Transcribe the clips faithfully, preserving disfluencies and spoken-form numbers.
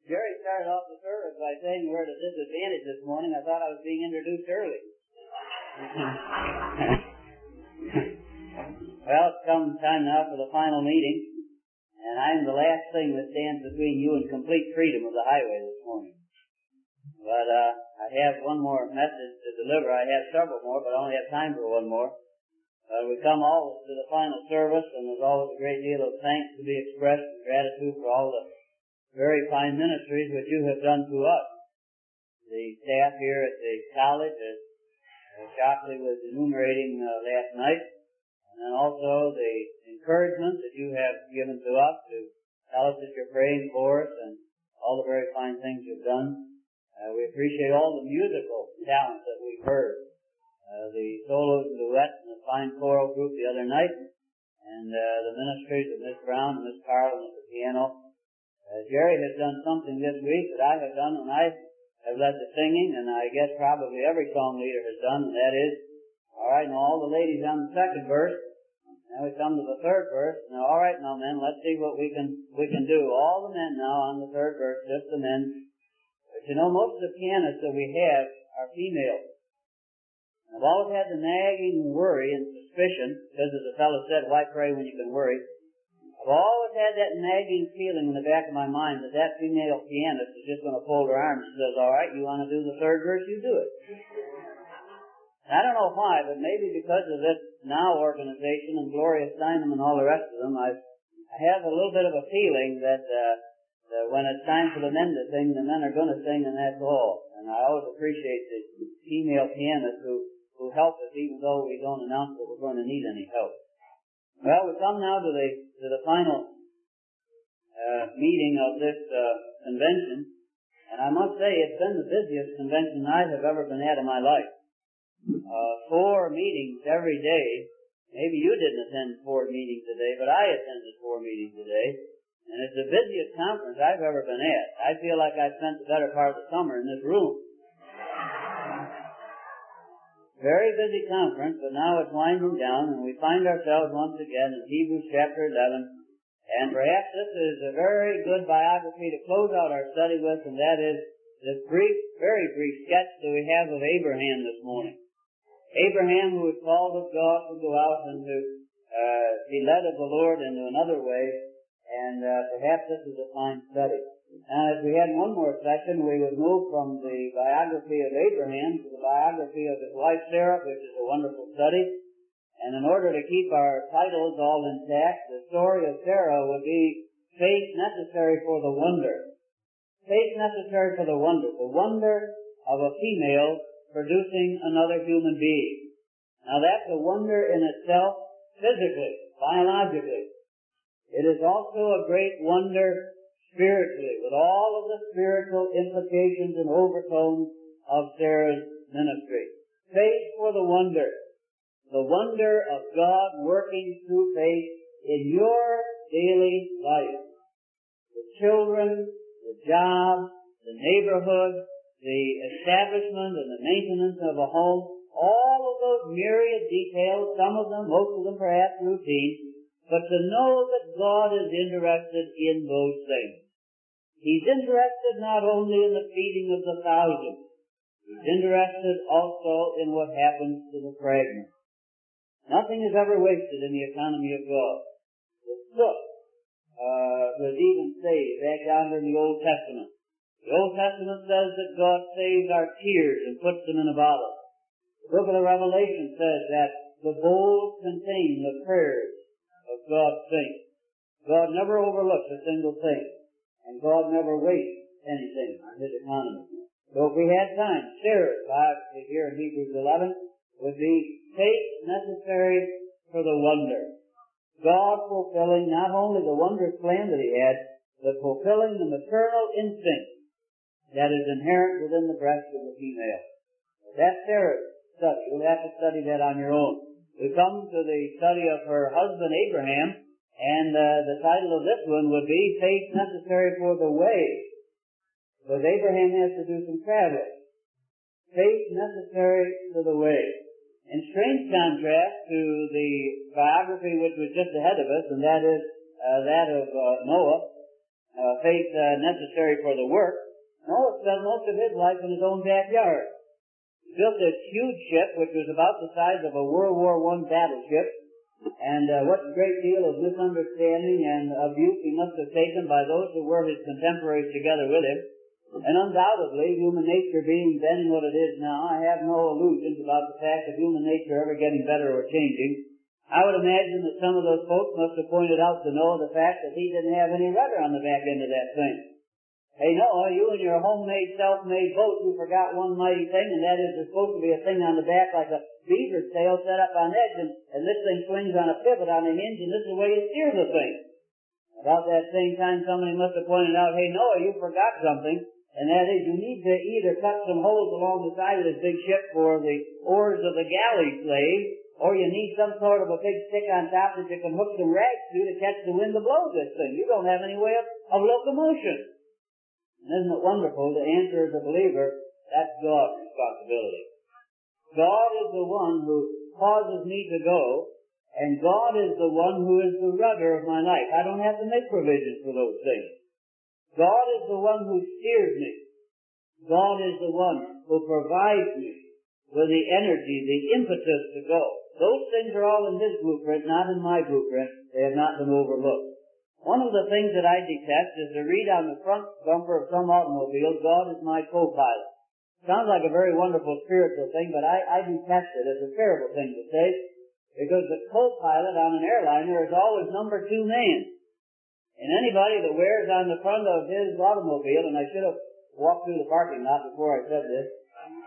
Jerry started off the service by saying we're at a disadvantage this morning. I thought I was being introduced early. Well, it's come time now for the final meeting, and I'm the last thing that stands between you and complete freedom of the highway this morning. But uh, I have one more message to deliver. I have several more, but I only have time for one more. Uh, we come all to the final service, and there's always a great deal of thanks to be expressed and gratitude for all the very fine ministries which you have done to us. The staff here at the college, as uh, Shockley was enumerating uh, last night, and then also the encouragement that you have given to us to tell us that you're praying for us and all the very fine things you've done. Uh, we appreciate all the musical talent that we've heard. Uh, the solos and duets and the fine choral group the other night, and uh, the ministries of Miss Brown and Miss Carlin at the piano. Uh, Jerry has done something this week that I have done when I have led the singing, and I guess probably every song leader has done, and that is, all right, now all the ladies on the second verse, now we come to the third verse. Now, all right, now men, let's see what we can we can do. All the men now on the third verse, just the men. But you know, most of the pianists that we have are female. I've always had the nagging worry and suspicion, because as the fellow said, why pray when you can worry? I've always had that nagging feeling in the back of my mind that that female pianist is just going to fold her arms and says, all right, you want to do the third verse, you do it. And I don't know why, but maybe because of this Now organization and Gloria Steinem and all the rest of them, I've, I have a little bit of a feeling that, uh, that when it's time for the men to sing, the men are going to sing, and that's all. And I always appreciate the female pianists who who help us even though we don't announce that we're going to need any help. Well, we come now to the to the final uh, meeting of this uh, convention, and I must say it's been the busiest convention I have ever been at in my life. Uh, four meetings every day. Maybe you didn't attend four meetings today, but I attended four meetings today, and it's the busiest conference I've ever been at. I feel like I spent the better part of the summer in this room. Very busy conference, but now it's winding down, and we find ourselves once again in Hebrews chapter eleven. And perhaps this is a very good biography to close out our study with, and that is this brief, very brief sketch that we have of Abraham this morning. Abraham, who was called of God to go out and to uh, be led of the Lord into another way, and uh, perhaps this is a fine study. Now, if we had one more session, we would move from the biography of Abraham to the biography of his wife Sarah, which is a wonderful study. And in order to keep our titles all intact, the story of Sarah would be Faith Necessary for the Wonder. Faith Necessary for the Wonder. The wonder of a female producing another human being. Now, that's a wonder in itself, physically, biologically. It is also a great wonder spiritually, with all of the spiritual implications and overtones of Sarah's ministry. Faith for the wonder. The wonder of God working through faith in your daily life. The children, the job, the neighborhood, the establishment and the maintenance of a home, all of those myriad details, some of them, most of them perhaps routine, but to know that God is interested in those things. He's interested not only in the feeding of the thousands, he's interested also in what happens to the fragments. Nothing is ever wasted in the economy of God. The soot uh, was even saved back yonder in the Old Testament. The Old Testament says that God saves our tears and puts them in a bottle. The book of the Revelation says that the bowls contain the prayers of God's saints. God never overlooks a single thing. And God never wastes anything on his economy. So if we had time, Sarah's biography here in Hebrews eleven would be faith necessary for the wonder. God fulfilling not only the wondrous plan that he had, but fulfilling the maternal instinct that is inherent within the breast of the female. That's Sarah's study. You'll have to study that on your own. We come to the study of her husband Abraham, and uh, the title of this one would be Faith Necessary for the Way. Because Abraham has to do some traveling. Faith necessary for the way. In strange contrast to the biography which was just ahead of us, and that is uh, that of uh, Noah. uh, faith uh, necessary for the work. No, he spent most of his life in his own backyard. He built this huge ship, which was about the size of a World War One battleship, and uh, what a great deal of misunderstanding and abuse he must have taken by those who were his contemporaries together with him. And undoubtedly, human nature being then what it is now, I have no illusions about the fact of human nature ever getting better or changing. I would imagine that some of those folks must have pointed out to Noah the fact that he didn't have any rudder on the back end of that thing. Hey, Noah, you and your homemade, self-made boat, you forgot one mighty thing, and that is there's supposed to be a thing on the back like a beaver's tail set up on edge, and, and this thing swings on a pivot on an hinge, and this is the way you steer the thing. About that same time, somebody must have pointed out, hey, Noah, you forgot something, and that is you need to either cut some holes along the side of this big ship for the oars of the galley slave, or you need some sort of a big stick on top that you can hook some rags to to catch the wind to blow this thing. You don't have any way of, of locomotion. And isn't it wonderful to answer as a believer, that's God's responsibility. God is the one who causes me to go, and God is the one who is the rudder of my life. I don't have to make provisions for those things. God is the one who steers me. God is the one who provides me with the energy, the impetus to go. Those things are all in His blueprint, not in my blueprint. They have not been overlooked. One of the things that I detest is to read on the front bumper of some automobiles, God is my co-pilot. Sounds like a very wonderful spiritual thing, but I, I detest it. It's a terrible thing to say, because the co-pilot on an airliner is always number two man. And anybody that wears on the front of his automobile, and I should have walked through the parking lot before I said this,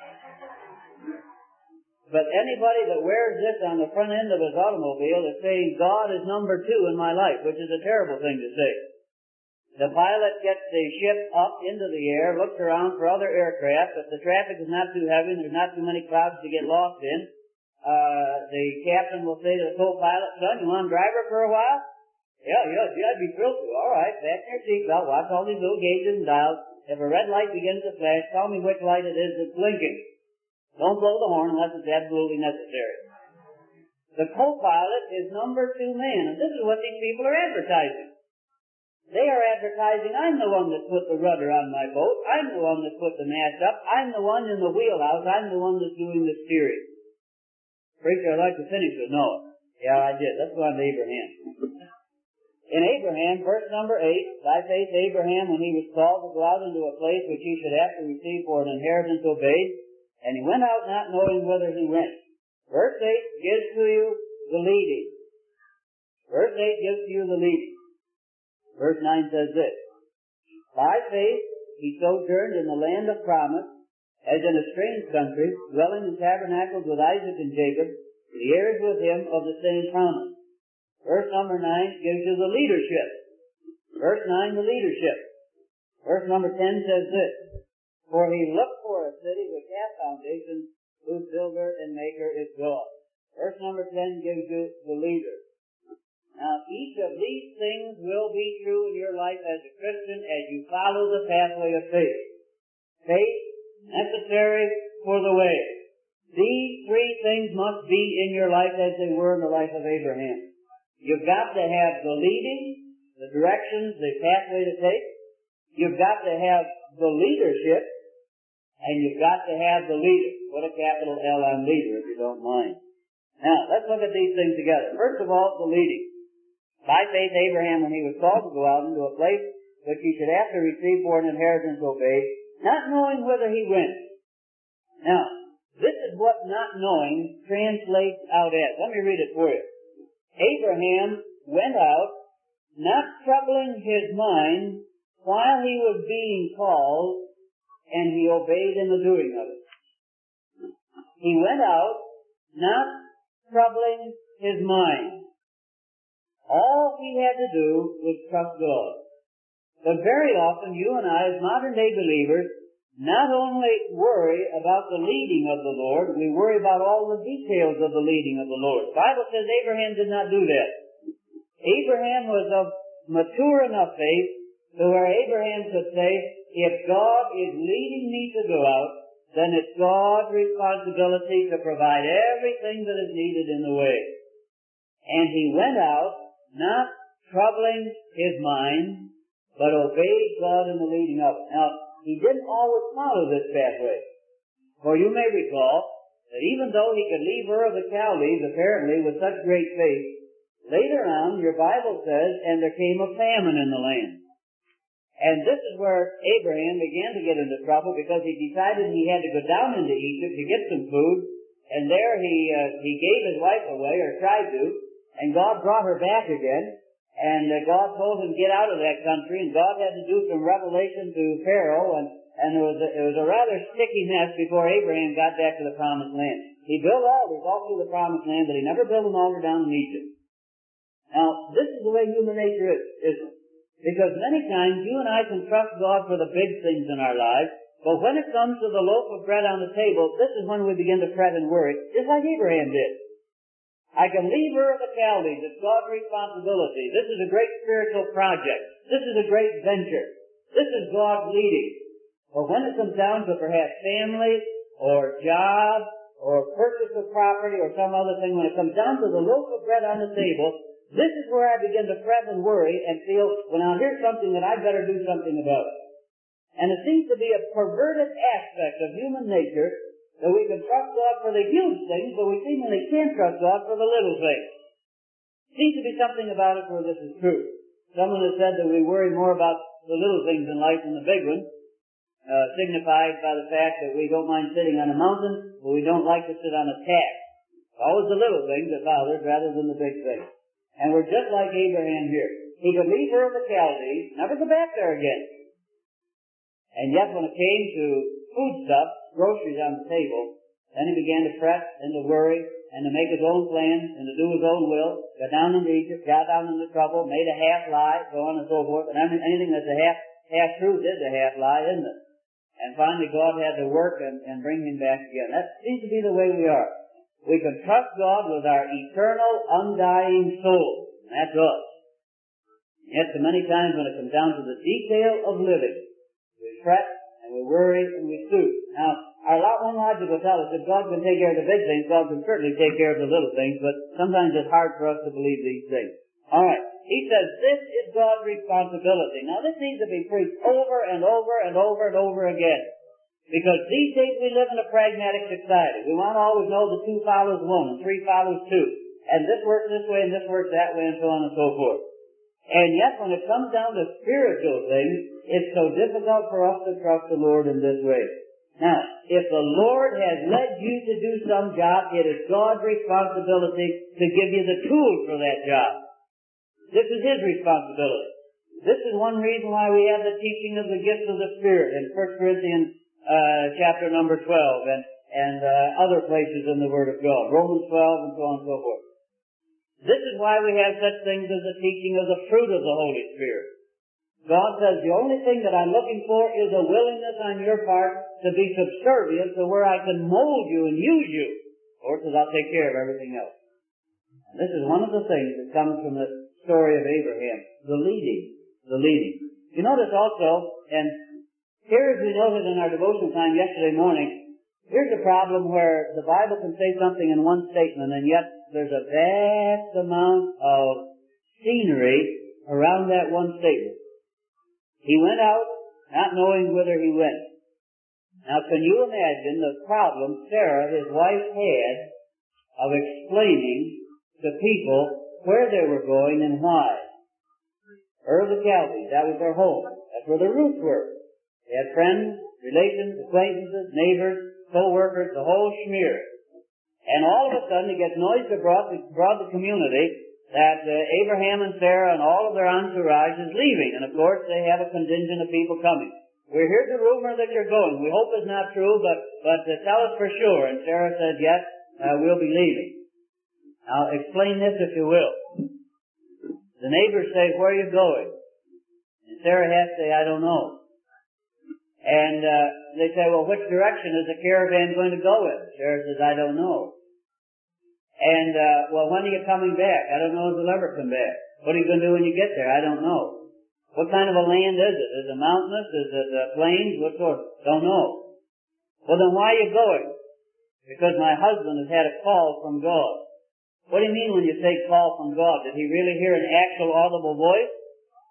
but anybody that wears this on the front end of his automobile is saying, God is number two in my life, which is a terrible thing to say. The pilot gets the ship up into the air, looks around for other aircraft. If the traffic is not too heavy and there's not too many clouds to get lost in, uh, the captain will say to the co-pilot, son, you want to drive her for a while? Yeah, yeah, yeah, I'd be thrilled to. All right, fasten your seatbelt, watch all these little gauges and dials. If a red light begins to flash, tell me which light it is that's blinking. Don't blow the horn unless it's absolutely necessary. The co-pilot is number two man, and this is what these people are advertising. They are advertising, I'm the one that put the rudder on my boat, I'm the one that put the mast up, I'm the one in the wheelhouse, I'm the one that's doing the steering. Preacher, I'd like to finish with Noah. Yeah, I did. Let's go on to Abraham. In Abraham, verse number eight, by faith Abraham, when he was called to go out into a place which he should have to receive for an inheritance, obeyed, and he went out not knowing whither he went. Verse eight gives to you the leading. Verse eight gives to you the leading. Verse nine says this, by faith he sojourned in the land of promise, as in a strange country, dwelling in tabernacles with Isaac and Jacob, the heirs with him of the same promise. Verse number nine gives you the leadership. Verse nine, the leadership. Verse number ten says this, for he looked for a city which hath foundations, whose builder and maker is God. Verse number ten gives you the leader. Now, each of these things will be true in your life as a Christian as you follow the pathway of faith. Faith, necessary for the way. These three things must be in your life as they were in the life of Abraham. You've got to have the leading, the directions, the pathway to take. You've got to have the leadership, and you've got to have the leader. Put a capital L on leader, if you don't mind. Now, let's look at these things together. First of all, the leading. By faith, Abraham, when he was called to go out into a place which he should have to receive for an inheritance, obeyed, not knowing whither he went. Now, this is what not knowing translates out as. Let me read it for you. Abraham went out, not troubling his mind while he was being called, and he obeyed in the doing of it. He went out, not troubling his mind. All he had to do was trust God. But very often, you and I, as modern-day believers, not only worry about the leading of the Lord, we worry about all the details of the leading of the Lord. The Bible says Abraham did not do that. Abraham was of mature enough faith to where Abraham could say, if God is leading me to go out, then it's God's responsibility to provide everything that is needed in the way. And he went out, not troubling his mind, but obeyed God in the leading of it. Now, he didn't always follow this pathway. For you may recall that even though he could leave Ur of the Chaldees, apparently, with such great faith, later on, your Bible says, and there came a famine in the land. And this is where Abraham began to get into trouble, because he decided he had to go down into Egypt to get some food, and there he uh, he gave his wife away, or tried to, and God brought her back again, and uh, God told him, get out of that country, and God had to do some revelation to Pharaoh, and, and it, was a, it was a rather sticky mess before Abraham got back to the Promised Land. He built altars all through the Promised Land, but he never built an altar down in Egypt. Now, this is the way human nature is, isn't it? Because many times you and I can trust God for the big things in our lives, but when it comes to the loaf of bread on the table, this is when we begin to fret and worry, just like Abraham did. I can leave Ur of the Chaldees. It's God's responsibility. This is a great spiritual project. This is a great venture. This is God's leading. But when it comes down to perhaps family, or job, or purchase of property, or some other thing, when it comes down to the loaf of bread on the table, this is where I begin to fret and worry and feel, well, now here's something that I'd better do something about it. And it seems to be a perverted aspect of human nature that we can trust God for the huge things, but we seemingly can't trust God for the little things. Seems to be something about it where this is true. Someone has said that we worry more about the little things in life than the big ones, uh, signified by the fact that we don't mind sitting on a mountain, but we don't like to sit on a tack. It's always the little things that bother us rather than the big things. And we're just like Abraham here. He could leave Ur of the Chaldees, never go back there again. And yet when it came to foodstuffs, groceries on the table, then he began to fret and to worry and to make his own plans and to do his own will, got down into Egypt, got down into trouble, made a half lie, so on and so forth. And anything that's a half, half truth is a half lie, isn't it? And finally God had to work and, and bring him back again. That seems to be the way we are. We can trust God with our eternal, undying soul. That's us. Yet so many times when it comes down to the detail of living, we fret and we worry and we stoop. Now, our lot one logic will tell us if God can take care of the big things, God can certainly take care of the little things, but sometimes it's hard for us to believe these things. All right. He says this is God's responsibility. Now, this needs to be preached over and over and over and over again. Because these days we live in a pragmatic society. We want to always know that two follows one and three follows two. And this works this way and this works that way and so on and so forth. And yet when it comes down to spiritual things, it's so difficult for us to trust the Lord in this way. Now, if the Lord has led you to do some job, it is God's responsibility to give you the tools for that job. This is His responsibility. This is one reason why we have the teaching of the gifts of the Spirit in First Corinthians Uh, chapter number twelve and, and uh, other places in the Word of God, Romans twelve and so on and so forth. This is why we have such things as the teaching of the fruit of the Holy Spirit. God says the only thing that I'm looking for is a willingness on your part to be subservient to where I can mold you and use you, or says I'll take care of everything else. And this is one of the things that comes from the story of Abraham, the leading, the leading. You notice also, and here, as we noted in our devotion time yesterday morning, here's a problem where the Bible can say something in one statement, and yet there's a vast amount of scenery around that one statement. He went out not knowing whither he went. Now, can you imagine the problem Sarah, his wife, had of explaining to people where they were going and why? Ur of the Chaldees, that was their home. That's where the roots were. They had friends, relations, acquaintances, neighbors, co-workers, the whole schmear. And all of a sudden it gets noised abroad, abroad the community that uh, Abraham and Sarah and all of their entourage is leaving. And of course they have a contingent of people coming. We hear the rumor that you're going. We hope it's not true, but, but uh, tell us for sure. And Sarah said, yes, uh, we'll be leaving. Now explain this if you will. The neighbors say, where are you going? And Sarah has to say, I don't know. And uh, they say, well, which direction is the caravan going to go in? Sarah says, I don't know. And, uh, well, when are you coming back? I don't know if you'll ever come back. What are you going to do when you get there? I don't know. What kind of a land is it? Is it mountainous? Is it uh, plains? What sort? Don't know. Well, then why are you going? Because my husband has had a call from God. What do you mean when you say call from God? Did he really hear an actual audible voice?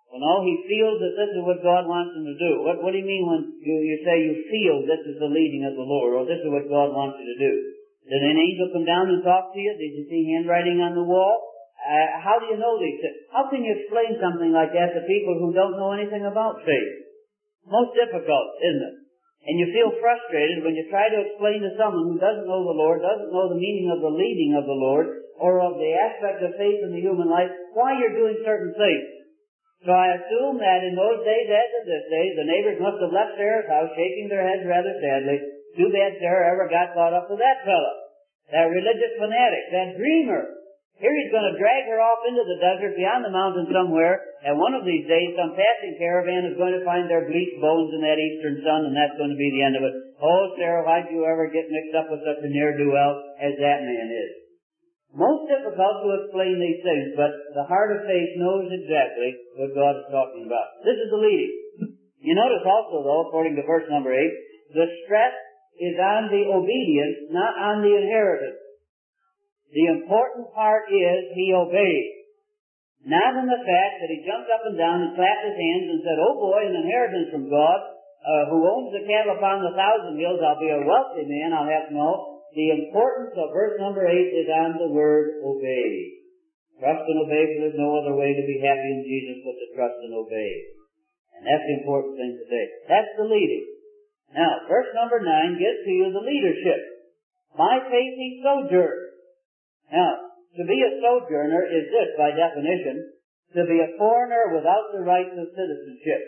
Well, no, he feels that this is what God wants him to do. What, what do you mean when you, you say you feel this is the leading of the Lord, or this is what God wants you to do? Did an angel come down and talk to you? Did you see handwriting on the wall? Uh, how do you know these things? How can you explain something like that to people who don't know anything about faith? Most difficult, isn't it? And you feel frustrated when you try to explain to someone who doesn't know the Lord, doesn't know the meaning of the leading of the Lord, or of the aspect of faith in the human life, why you're doing certain things. So I assume that in those days, as of this day, the neighbors must have left Sarah's house shaking their heads rather sadly. Too bad Sarah ever got caught up with that fellow, that religious fanatic, that dreamer. Here he's going to drag her off into the desert beyond the mountain somewhere, and one of these days some passing caravan is going to find their bleached bones in that eastern sun, and that's going to be the end of it. Oh, Sarah, why'd you ever get mixed up with such a ne'er-do-well as that man is? Most difficult to explain these things, but the heart of faith knows exactly what God is talking about. This is the leading. You notice also, though, according to verse number eight, the stress is on the obedience, not on the inheritance. The important part is he obeyed. Not in the fact that he jumped up and down and clapped his hands and said, oh boy, an inheritance from God, uh, who owns the cattle upon the thousand hills, I'll be a wealthy man, I'll have no. The importance of verse number eight is on the word obey. Trust and obey, for there's no other way to be happy in Jesus but to trust and obey. And that's the important thing today. That's the leading. Now, verse number nine gives to you the leadership. By faith he sojourned. Now, to be a sojourner is this, by definition, to be a foreigner without the rights of citizenship.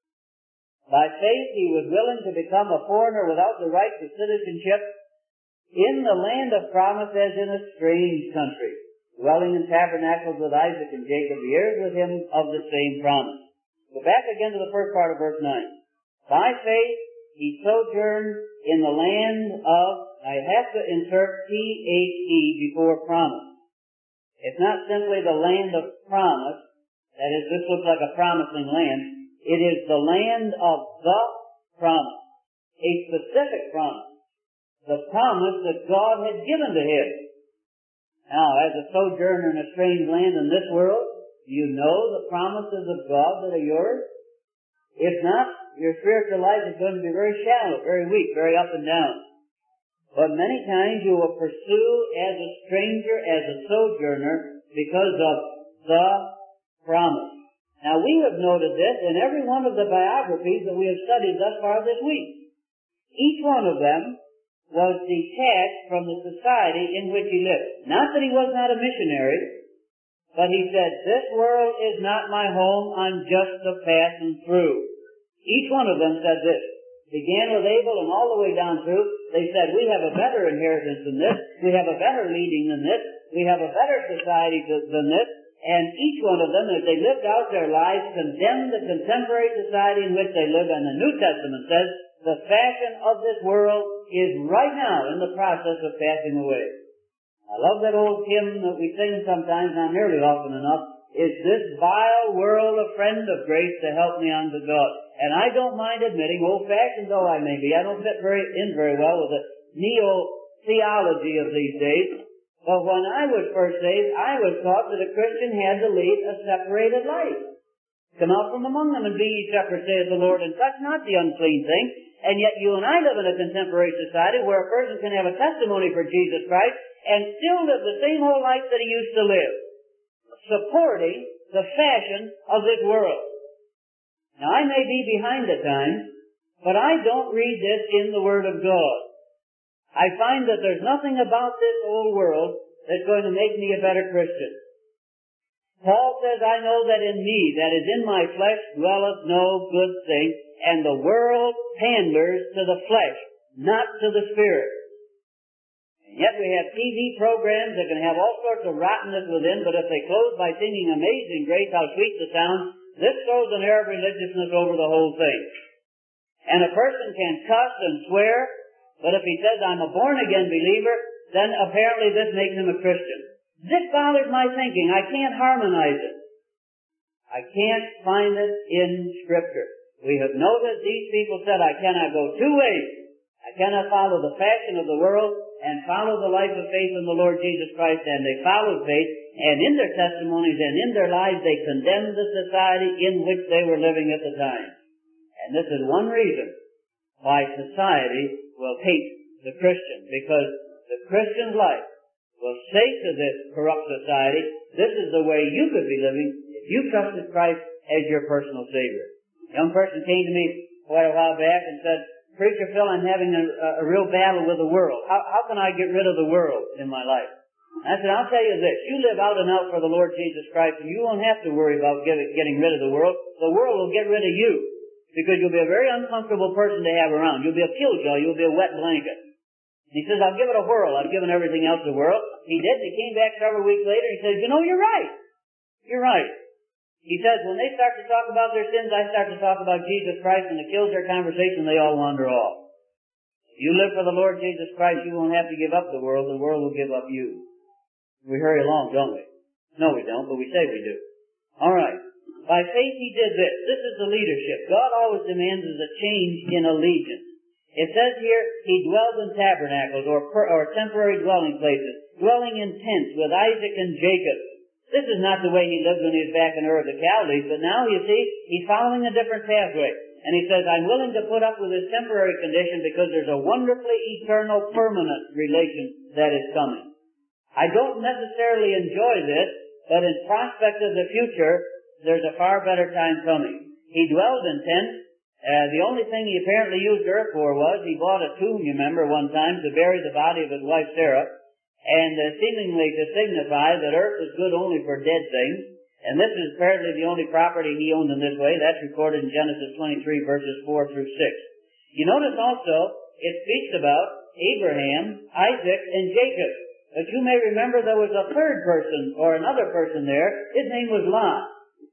By faith he was willing to become a foreigner without the rights of citizenship in the land of promise as in a strange country, dwelling in tabernacles with Isaac and Jacob, the heirs with him of the same promise. Go back again to the first part of verse nine. By faith he sojourned in the land of, I have to insert P H E before promise. It's not simply the land of promise, that is, this looks like a promising land. It is the land of the promise, a specific promise. The promise that God had given to him. Now, as a sojourner in a strange land in this world, do you know the promises of God that are yours? If not, your spiritual life is going to be very shallow, very weak, very up and down. But many times you will pursue as a stranger, as a sojourner, because of the promise. Now, we have noted this in every one of the biographies that we have studied thus far this week. Each one of them was detached from the society in which he lived. Not that he was not a missionary, but he said, this world is not my home, I'm just a passing through. Each one of them said this. Began with Abel and all the way down through, they said, we have a better inheritance than this, we have a better leading than this, we have a better society than this, and each one of them, as they lived out their lives, condemned the contemporary society in which they lived, and the New Testament says, the fashion of this world is right now in the process of passing away. I love that old hymn that we sing sometimes, not nearly often enough. Is this vile world a friend of grace to help me unto God? And I don't mind admitting, old-fashioned though I may be, I don't fit very in very well with the neo-theology of these days. But when I was first saved, I was taught that a Christian had to lead a separated life. Come out from among them and be ye separate, saith the Lord, and touch not the unclean thing. And yet you and I live in a contemporary society where a person can have a testimony for Jesus Christ and still live the same old life that he used to live, supporting the fashion of this world. Now, I may be behind at times, but I don't read this in the Word of God. I find that there's nothing about this old world that's going to make me a better Christian. Paul says, I know that in me, that is in my flesh, dwelleth no good thing, and the world panders to the flesh, not to the spirit. And yet we have T V programs that can have all sorts of rottenness within, but if they close by singing Amazing Grace, how sweet the sound, this throws an air of religiousness over the whole thing. And a person can cuss and swear, but if he says, I'm a born-again believer, then apparently this makes him a Christian. This bothers my thinking. I can't harmonize it. I can't find it in Scripture. We have noticed these people said, I cannot go two ways. I cannot follow the fashion of the world and follow the life of faith in the Lord Jesus Christ. And they followed faith, and in their testimonies and in their lives they condemned the society in which they were living at the time. And this is one reason why society will hate the Christian, because the Christian life will say to this corrupt society, this is the way you could be living if you trusted Christ as your personal Savior. A young person came to me quite a while back and said, Preacher Phil, I'm having a, a real battle with the world. How, how can I get rid of the world in my life? I said, I'll tell you this. You live out and out for the Lord Jesus Christ, and you won't have to worry about get, getting rid of the world. The world will get rid of you, because you'll be a very uncomfortable person to have around. You'll be a killjoy. You'll be a wet blanket. And he says, I'll give it a whirl. I've given everything else a whirl. He did. He came back several weeks later. He says, you know, you're right. You're right. He says, when they start to talk about their sins, I start to talk about Jesus Christ, and it kills their conversation. They all wander off. If you live for the Lord Jesus Christ, you won't have to give up the world. The world will give up you. We hurry along, don't we? No, we don't, but we say we do. All right. By faith he did this. This is the leadership. God always demands a change in allegiance. It says here, he dwelled in tabernacles or, per, or temporary dwelling places, dwelling in tents with Isaac and Jacob. This is not the way he lived when he was back in Ur of the Chaldees, but now, you see, he's following a different pathway. And he says, I'm willing to put up with this temporary condition because there's a wonderfully eternal, permanent relation that is coming. I don't necessarily enjoy this, but in prospect of the future, there's a far better time coming. He dwelled in tents. Uh, the only thing he apparently used earth for was he bought a tomb, you remember, one time to bury the body of his wife Sarah. And uh, seemingly to signify that earth is good only for dead things. And this is apparently the only property he owned in this way. That's recorded in Genesis twenty-three, verses four through six. You notice also, it speaks about Abraham, Isaac, and Jacob. But you may remember there was a third person, or another person there. His name was Lot.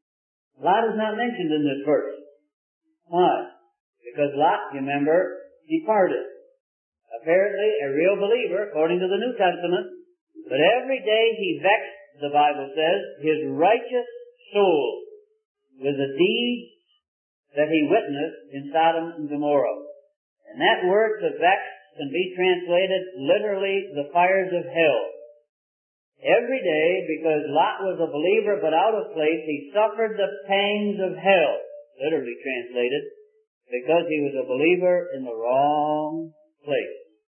Lot is not mentioned in this verse. Why? Because Lot, you remember, departed. Apparently a real believer, according to the New Testament, but every day he vexed, the Bible says, his righteous soul with the deeds that he witnessed in Sodom and Gomorrah. And that word to vex can be translated literally the fires of hell. Every day, because Lot was a believer but out of place, he suffered the pangs of hell, literally translated, because he was a believer in the wrong place.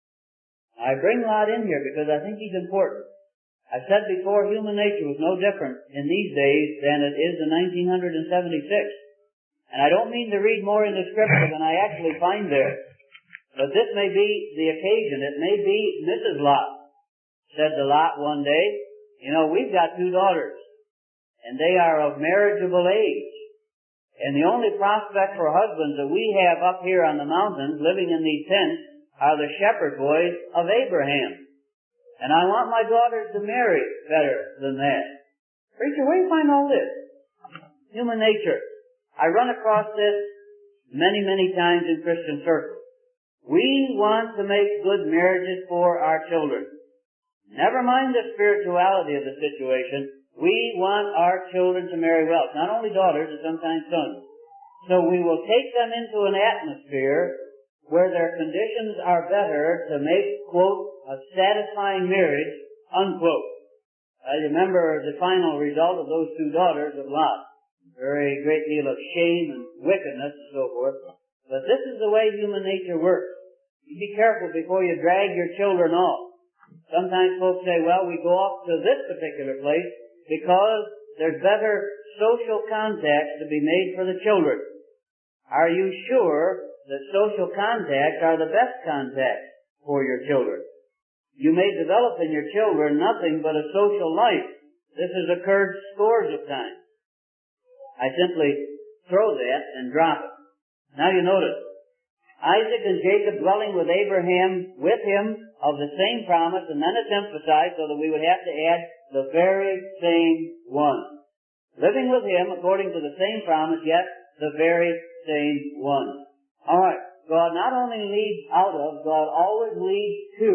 I bring Lot in here because I think he's important. I've said before, human nature was no different in these days than it is in nineteen seventy-six. And I don't mean to read more in the Scripture than I actually find there. But this may be the occasion. It may be Missus Lot said to Lot one day, you know, we've got two daughters, and they are of marriageable age. And the only prospect for husbands that we have up here on the mountains, living in these tents, are the shepherd boys of Abraham. And I want my daughters to marry better than that. Preacher, where do you find all this? Human nature. I run across this many, many times in Christian circles. We want to make good marriages for our children. Never mind the spirituality of the situation. We want our children to marry well. Not only daughters, but sometimes sons. So we will take them into an atmosphere where their conditions are better to make, quote, a satisfying marriage, unquote. I remember the final result of those two daughters of Lot. Very great deal of shame and wickedness and so forth. But this is the way human nature works. You be careful before you drag your children off. Sometimes folks say, well, we go off to this particular place because there's better social contacts to be made for the children. Are you sure that social contacts are the best contacts for your children? You may develop in your children nothing but a social life. This has occurred scores of times. I simply throw that and drop it. Now you notice, Isaac and Jacob dwelling with Abraham, with him, of the same promise, and then it's emphasized so that we would have to add the very same one. Living with him according to the same promise, yet the very same one. Alright, God not only leads out of, God always leads to.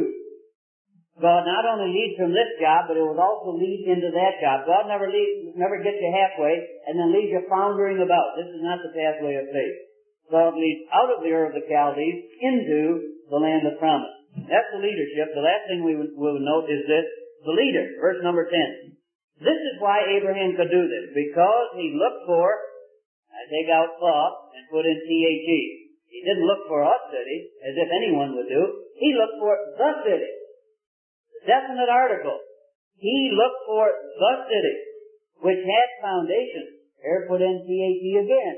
God not only leads from this job, but it will also lead into that job. God never leads, never gets you halfway and then leaves you floundering about. This is not the pathway of faith. God leads out of the Ur of the Chaldees into the land of promise. That's the leadership. The last thing we would, we would note is this, the leader, verse number ten. This is why Abraham could do this, because he looked for, I take out thought and put in T H E. He didn't look for a city, as if anyone would do. He looked for the city. The definite article. He looked for the city, which had foundations. Here put in T H E again.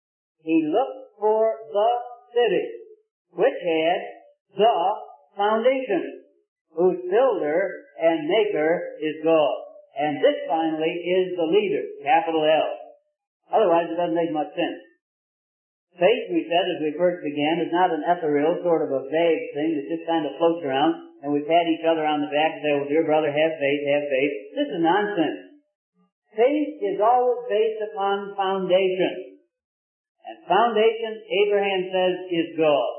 He looked for the city, which had the foundation, whose builder and maker is God. And this finally is the leader, capital L. Otherwise it doesn't make much sense. Faith, we said as we first began, is not an ethereal, sort of a vague thing that just kind of floats around, and we pat each other on the back and say, well, dear brother, have faith, have faith. This is nonsense. Faith is always based upon foundation. And foundation, Abraham says, is God.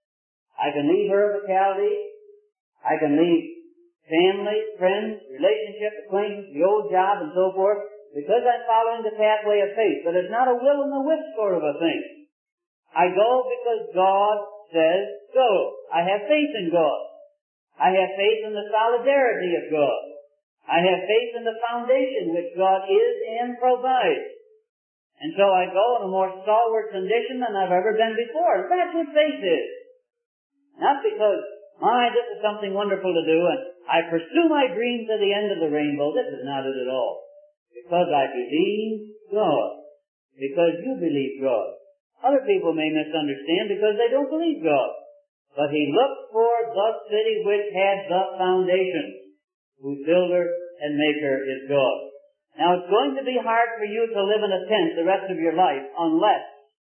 I can leave Ur of Chaldees. I can leave family, friends, relationship, acquaintance, the old job, and so forth, because I'm following the pathway of faith. But it's not a will and the wisp sort of a thing. I go because God says go. I have faith in God. I have faith in the solidarity of God. I have faith in the foundation which God is and provides. And so I go in a more stalwart condition than I've ever been before. That's what faith is. Not because, my, this is something wonderful to do, and I pursue my dream to the end of the rainbow. This is not it at all. Because I believe God. Because you believe God. Other people may misunderstand because they don't believe God. But he looked for the city which had the foundation, whose builder and maker is God. Now it's going to be hard for you to live in a tent the rest of your life unless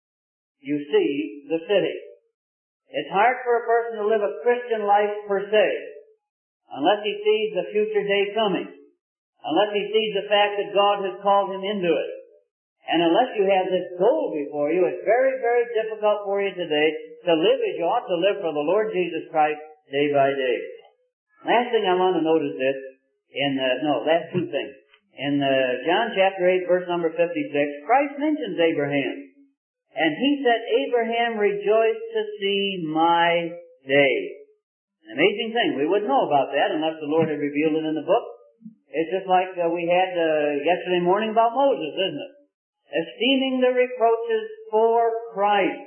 you see the city. It's hard for a person to live a Christian life per se unless he sees the future day coming, unless he sees the fact that God has called him into it. And unless you have this goal before you, it's very, very difficult for you today to live as you ought to live for the Lord Jesus Christ day by day. Last thing I want to note is this, in, uh, no, last two things. In uh, John chapter eight, verse number fifty-six, Christ mentions Abraham. And he said, Abraham rejoiced to see my day. An amazing thing. We wouldn't know about that unless the Lord had revealed it in the book. It's just like uh, we had uh, yesterday morning about Moses, isn't it? Esteeming the reproaches for Christ.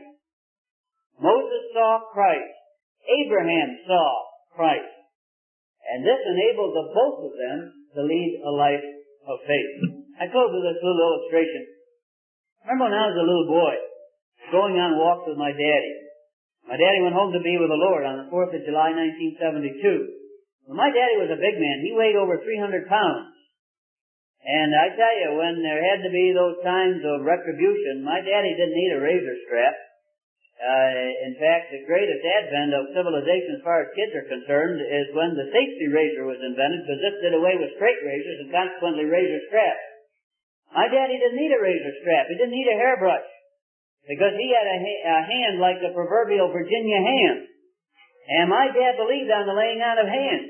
Moses saw Christ. Abraham saw Christ. And this enabled the both of them to lead a life of faith. I close with this little illustration. Remember when I was a little boy, going on walks with my daddy. My daddy went home to be with the Lord on the fourth of July, nineteen seventy-two. Well, my daddy was a big man. He weighed over three hundred pounds. And I tell you, when there had to be those times of retribution, my daddy didn't need a razor strap. Uh, in fact, the greatest advent of civilization as far as kids are concerned is when the safety razor was invented, because this did away with straight razors and consequently razor straps. My daddy didn't need a razor strap. He didn't need a hairbrush, because he had a, ha- a hand like the proverbial Virginia ham. And my dad believed on the laying on of hands.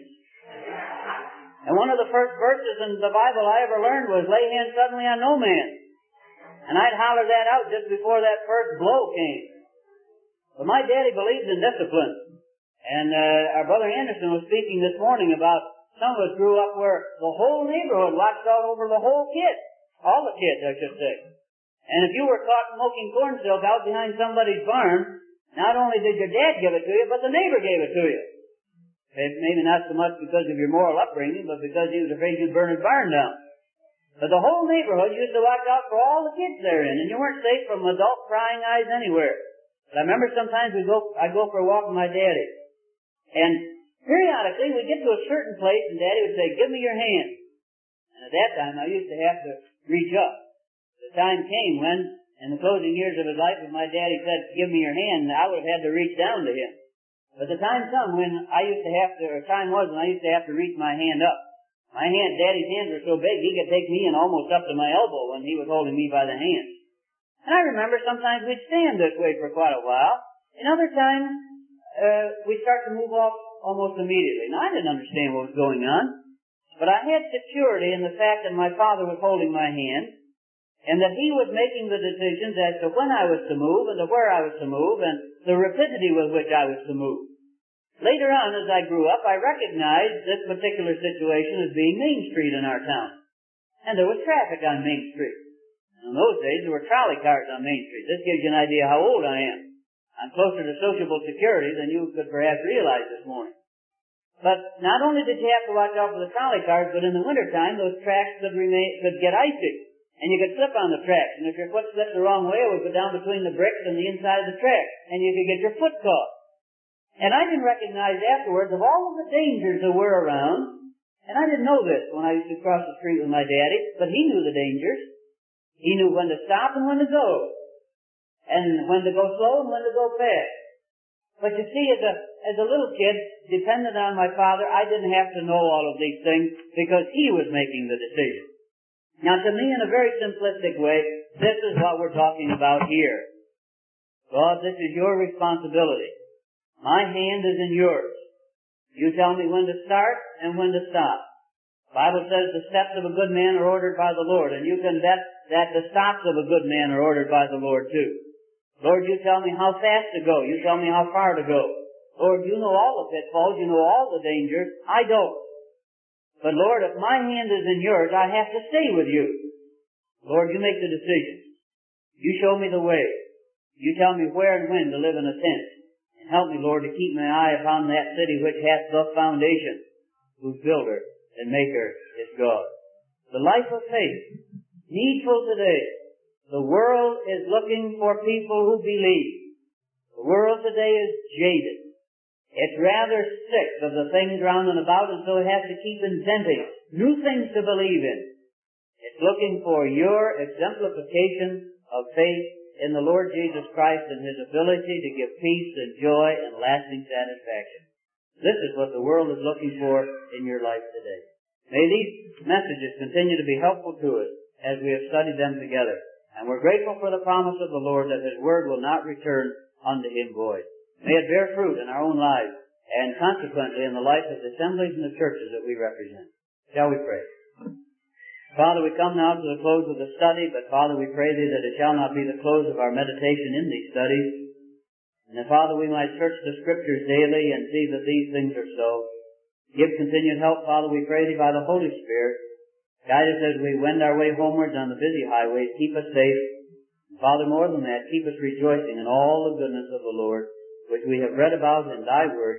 And one of the first verses in the Bible I ever learned was, lay hands suddenly on no man. And I'd holler that out just before that first blow came. But my daddy believed in discipline. And uh, our brother Anderson was speaking this morning about some of us grew up where the whole neighborhood watched out over the whole kid. All the kids, I should say. And if you were caught smoking corn silk out behind somebody's barn, not only did your dad give it to you, but the neighbor gave it to you. Maybe not so much because of your moral upbringing, but because he was afraid you'd burn his barn down. But the whole neighborhood used to watch out for all the kids therein, and you weren't safe from adult prying eyes anywhere. But I remember sometimes we'd go, I'd go for a walk with my daddy. And periodically we'd get to a certain place, and Daddy would say, give me your hand. And at that time I used to have to reach up. The time came when, in the closing years of his life, when my daddy said, give me your hand, I would have had to reach down to him. But the time come when I used to have to, or time was when I used to have to reach my hand up. My hand, Daddy's hands were so big, he could take me in almost up to my elbow when he was holding me by the hand. And I remember sometimes we'd stand this way for quite a while. And other times, uh, we'd start to move off almost immediately. Now, I didn't understand what was going on, but I had security in the fact that my father was holding my hand, and that he was making the decisions as to when I was to move and to where I was to move and the rapidity with which I was to move. Later on, as I grew up, I recognized this particular situation as being Main Street in our town. And there was traffic on Main Street. In those days, there were trolley cars on Main Street. This gives you an idea how old I am. I'm closer to sociable security than you could perhaps realize this morning. But not only did you have to watch out for the trolley cars, but in the wintertime, those tracks could remain, could get icy. And you could slip on the tracks. And if your foot slipped the wrong way, it would go down between the bricks and the inside of the track. And you could get your foot caught. And I didn't recognize afterwards of all of the dangers there were around. And I didn't know this when I used to cross the street with my daddy, but he knew the dangers. He knew when to stop and when to go. And when to go slow and when to go fast. But you see, as a, as a little kid, dependent on my father, I didn't have to know all of these things because he was making the decision. Now, to me, in a very simplistic way, this is what we're talking about here. God, this is your responsibility. My hand is in yours. You tell me when to start and when to stop. The Bible says the steps of a good man are ordered by the Lord, and you can bet that the stops of a good man are ordered by the Lord too. Lord, you tell me how fast to go. You tell me how far to go. Lord, you know all the pitfalls. You know all the dangers. I don't. But Lord, if my hand is in yours, I have to stay with you. Lord, you make the decision. You show me the way. You tell me where and when to live in a tent. And help me, Lord, to keep my eye upon that city which hath the foundation, whose builder and maker is God. The life of faith, needful today. The world is looking for people who believe. The world today is jaded. It's rather sick of the things round and about, and so it has to keep inventing new things to believe in. It's looking for your exemplification of faith in the Lord Jesus Christ and His ability to give peace and joy and lasting satisfaction. This is what the world is looking for in your life today. May these messages continue to be helpful to us as we have studied them together. And we're grateful for the promise of the Lord that His Word will not return unto Him void. May it bear fruit in our own lives, and consequently in the life of the assemblies and the churches that we represent. Shall we pray? Father, we come now to the close of the study, but Father, we pray Thee that it shall not be the close of our meditation in these studies. And that, Father, we might search the Scriptures daily and see that these things are so. Give continued help, Father, we pray Thee by the Holy Spirit. Guide us as we wend our way homewards on the busy highways. Keep us safe. And Father, more than that, keep us rejoicing in all the goodness of the Lord, which we have read about in Thy Word.